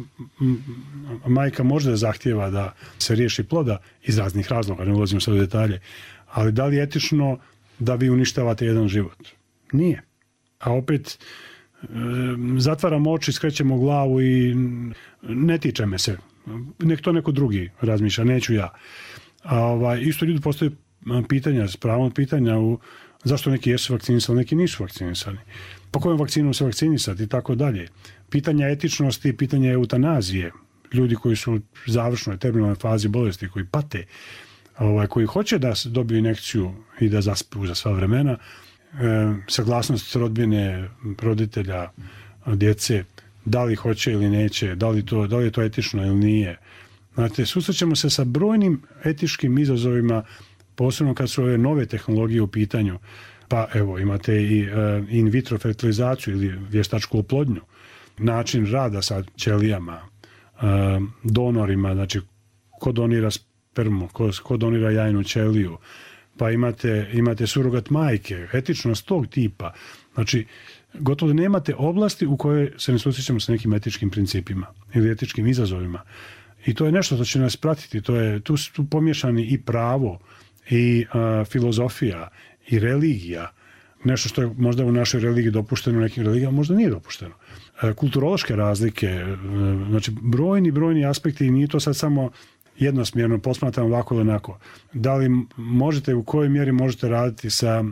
majka može da zahtijeva da se riješi ploda iz raznih razloga, ne ulazimo sad u detalje, ali da li je etično da vi uništavate jedan život? Nije. A opet zatvaramo oči, skrećemo glavu i ne tiče me se. Nek to neko drugi razmišlja, neću ja. A ovaj, isto ljudi postoje pitanja, s pravom pitanja u zašto neki jesu vakcinisani, neki nisu vakcinisani. Po kojem vakcinu se vakcinisati i tako dalje. Pitanja etičnosti, pitanja eutanazije. Ljudi koji su u završnoj terminalnoj fazi bolesti, koji pate, ovaj, koji hoće da dobiju injekciju i da zaspu za sva vremena, E, saglasnost rodbine, roditelja, djece, da li hoće ili neće, da li, to, da li je to etično ili nije. Znate, susrećemo se sa brojnim etičkim izazovima, posebno kad su ove nove tehnologije u pitanju. Pa evo, imate i e, in vitro fertilizaciju ili vještačku oplodnju, način rada sa ćelijama, e, donorima, znači ko donira spermu, ko, ko donira jajnu ćeliju, pa imate, imate surogat majke, etičnost tog tipa. Znači, gotovo da nemate oblasti u kojoj se ne susrećemo sa nekim etičkim principima ili etičkim izazovima. I to je nešto što će nas pratiti. To je, tu su tu pomiješani i pravo, i a, filozofija, i religija. Nešto što je možda u našoj religiji dopušteno, u nekim religijama možda nije dopušteno. A, kulturološke razlike, a, znači brojni, brojni aspekti i nije to sad samo jednosmjerno posmatram ovako ili onako. Da li možete, u kojoj mjeri možete raditi sa,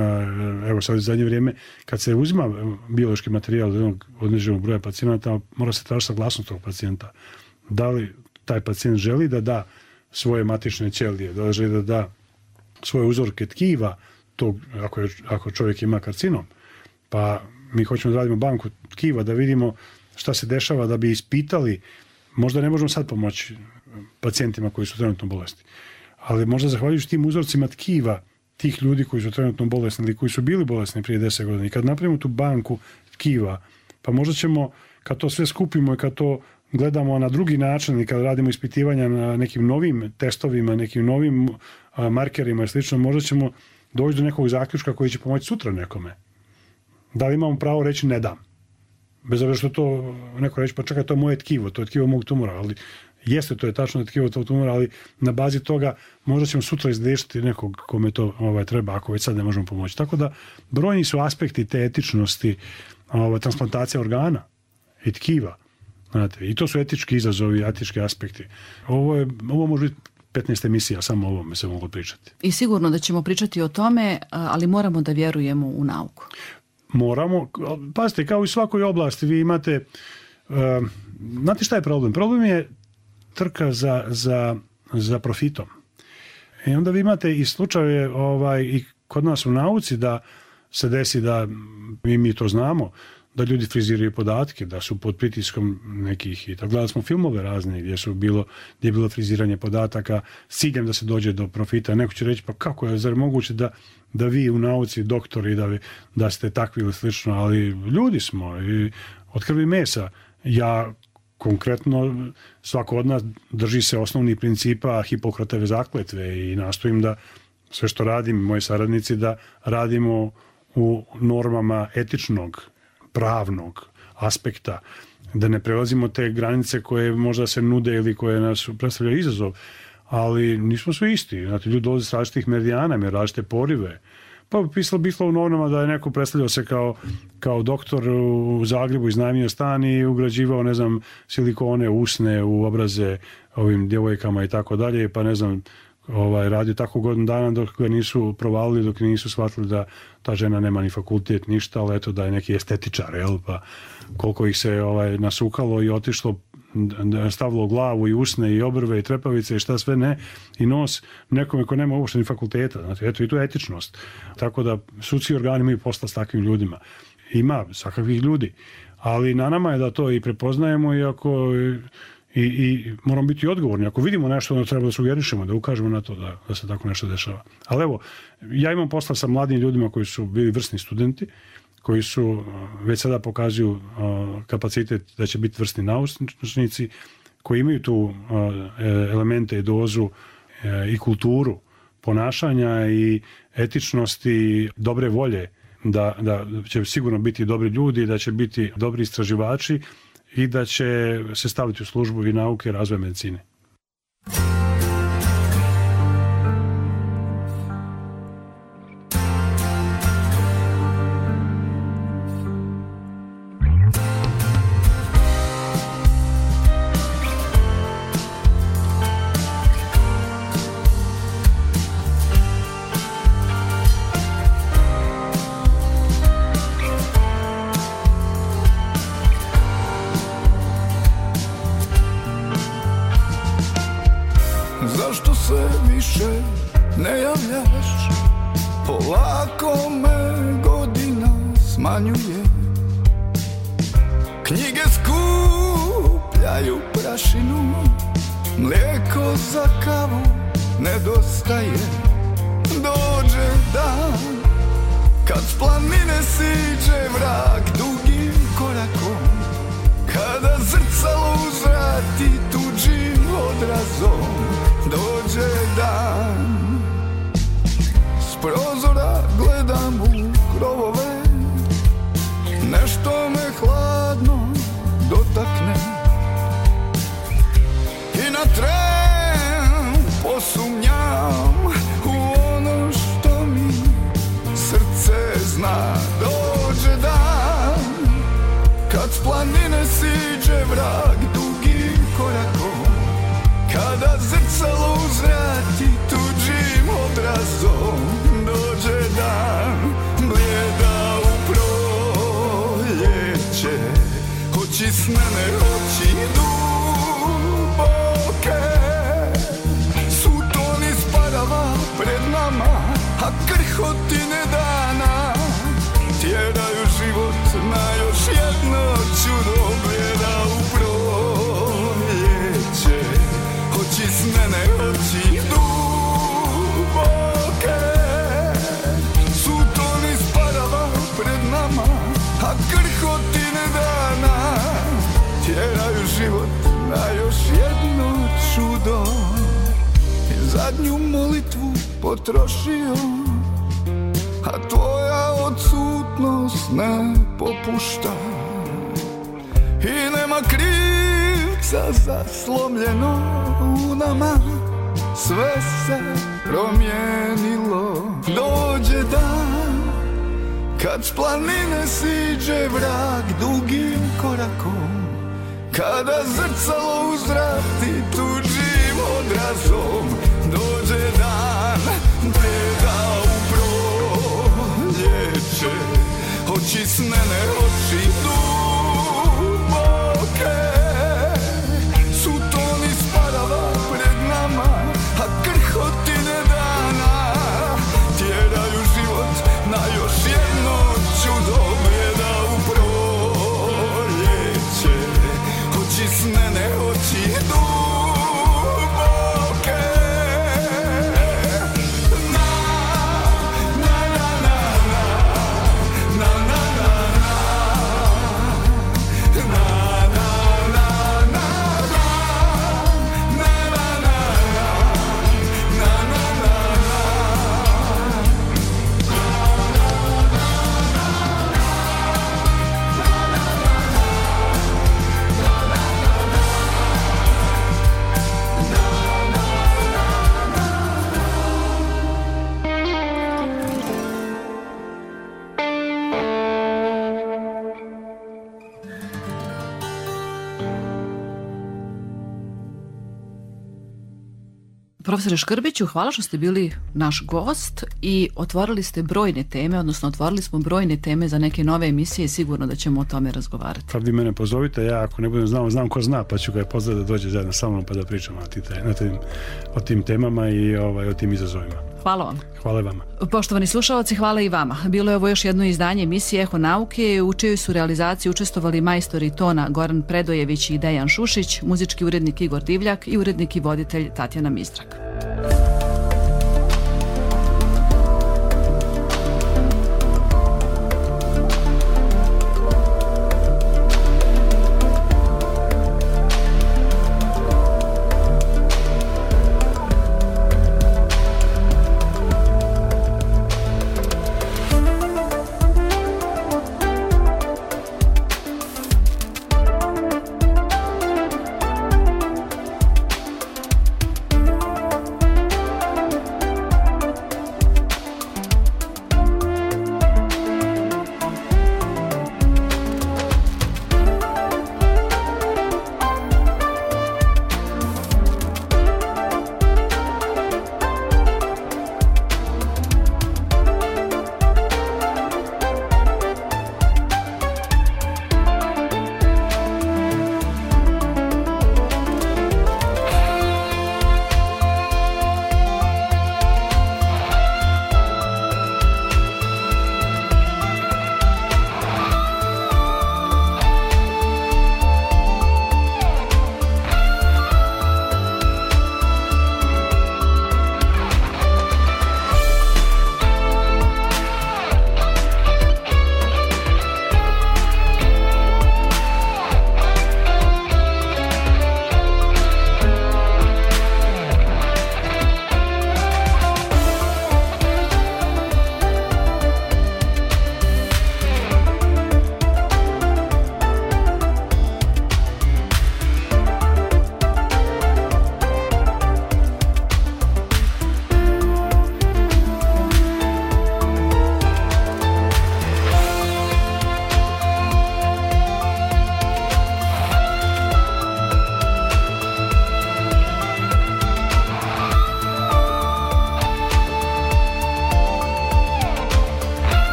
evo sad u zadnje vrijeme, kad se uzima biološki materijal od jednog određenog broja pacijenata, mora se tražiti saglasnost tog pacijenta. Da li taj pacijent želi da da svoje matične ćelije, da li želi da da svoje uzorke tkiva, tog, ako, je, ako čovjek ima karcinom, pa mi hoćemo da radimo banku tkiva, da vidimo šta se dešava, da bi ispitali. Možda ne možemo sad pomoći pacijentima koji su trenutno bolesni, ali možda zahvaljujući tim uzorcima tkiva tih ljudi koji su trenutno bolesni ili koji su bili bolesni prije deset godina i kad napravimo tu banku tkiva, pa možda ćemo, kad to sve skupimo i kad to gledamo na drugi način i kad radimo ispitivanja na nekim novim testovima, nekim novim a, markerima i slično, možda ćemo doći do nekog zaključka koji će pomoći sutra nekome. Da li imamo pravo reći ne dam? Bez obzira što to neko reći, pa čekaj, to je moje tkivo, to je tkivo mog tumora, ali jeste, to je tačno tkivo tog tumora, ali na bazi toga možda ćemo sutra izliječiti nekog kome to ovaj, treba, ako već sad ne možemo pomoći. Tako da brojni su aspekti te etičnosti, ovaj, transplantacija organa i tkiva. Znate, i to su etički izazovi, etički aspekti. Ovo, je, ovo može biti petnaest emisija samo o ovome se moglo pričati. I sigurno da ćemo pričati o tome, ali moramo da vjerujemo u nauku. Moramo, pazite, kao i svakoj oblasti vi imate, uh, znate šta je problem? Problem je trka za, za, za profitom. I onda vi imate i slučaje ovaj, i kod nas u nauci da se desi da, i mi to znamo, da ljudi friziraju podatke, da su pod pritiskom nekih, i tako gledali smo filmove razne gdje su bilo, gdje je bilo friziranje podataka s ciljem da se dođe do profita. Neko će reći, pa kako je, zar moguće da, da vi u nauci, doktori, da, vi, da ste takvi ili slično, ali ljudi smo i od krvi mesa. Ja konkretno, svako od nas drži se osnovnih principa Hipokratove zakletve i nastojim da sve što radim, moji saradnici, da radimo u normama etičnog, pravnog aspekta, da ne prelazimo te granice koje možda se nude ili koje nas predstavljaju izazov, ali nismo svi isti. Znate, ljudi dolaze s različitih meridijana, imaju različite porive. Pa pisalo bislo u novinama da je neko predstavljao se kao, kao doktor u Zagrebu, iznajmio stan i ugrađivao, ne znam, silikone, usne u obraze ovim djevojkama i tako dalje, pa ne znam, ovaj, radio tako godinu dana dok ga nisu provalili, dok nisu shvatili da ta žena nema ni fakultet, ništa, ali eto da je neki estetičar, jel, pa koliko ih se ovaj, nasukalo i otišlo, stavilo glavu i usne i obrve i trepavice i šta sve ne, i nos nekome ko nema uopšte ni fakulteta. Znači, eto i tu je etičnost. Tako da sudski organi imaju posla s takvim ljudima. Ima svakakvih ljudi, ali na nama je da to i prepoznajemo i ako i, i moramo biti odgovorni. Ako vidimo nešto, onda treba da sugerišemo, da ukažemo na to da, da se tako nešto dešava. Ali evo, ja imam posla sa mladim ljudima koji su bili vrsni studenti, koji su već sada pokazuju kapacitet da će biti vrsni naučnici, koji imaju tu elemente i dozu i kulturu ponašanja i etičnosti, dobre volje, da, da će sigurno biti dobri ljudi, da će biti dobri istraživači i da će se staviti u službu i nauke i razvoja medicine. Zašto se više ne javljaš? Polako me godina smanjuje. Knjige skupljaju prašinu, mlijeko za kavu nedostaje. Dođe dan kad s planine siđe vrag dugim korakom, kada zrcalo uzvrati tuđim odrazom. Dođe dan, s prozora gledam u krovove, nešto me hladno dotakne i na tren posumnjam u ono što mi srce zna. Dođe dan kad s planine siđe vrag dugim korakom, kada zrcalo uzvrati tuđim odrazom. Dođe dan, blijeda u proljeće, oči snene, oči duboke, suton isparava pred nama, a krhotine dana tjeraju život na još jedno čudo. Blijeda u proljeće, oči snene, oči duboke, suton isparava pred nama, a krhotine dana tjeraju život na još jedno čudo. I zadnju molitvu potrošio, a tvoja odsutnost ne popušta i nema krivca za slomljeno u nama. Sve se promijenilo. Dođe dan kad s planine siđe vrag dugim korakom, kada zrcalo uzvrati tuđim odrazom. oči snene, oči duboke. Sutoni sparava pred nama, a krhotine dana tjeraju život na još jedno čudo. Gleda u proljeće, oči snene, oči duboke. Na, na, na, na, na, na, na, na, na, na, na, na, na, Profesore Škrbiću, hvala što ste bili naš gost i otvorili ste brojne teme, odnosno otvorili smo brojne teme za neke nove emisije i sigurno da ćemo o tome razgovarati. Pa vi mene pozovite, ja ako ne budem znao, znam ko zna, pa ću ga pozvati da dođe zajedno sa mnom pa da pričamo o tim, na tim, o tim temama i ovaj, o tim izazovima. Hvala vam. Hvala vama. Poštovani slušalci, hvala i vama. Bilo je ovo još jedno izdanje emisije Eho nauke, u čijoj su realizaciji učestvovali majstori tona Goran Predojević i Dejan Šušić, muzički urednik Igor Divljak i urednik i voditelj Tatjana Mizdrak.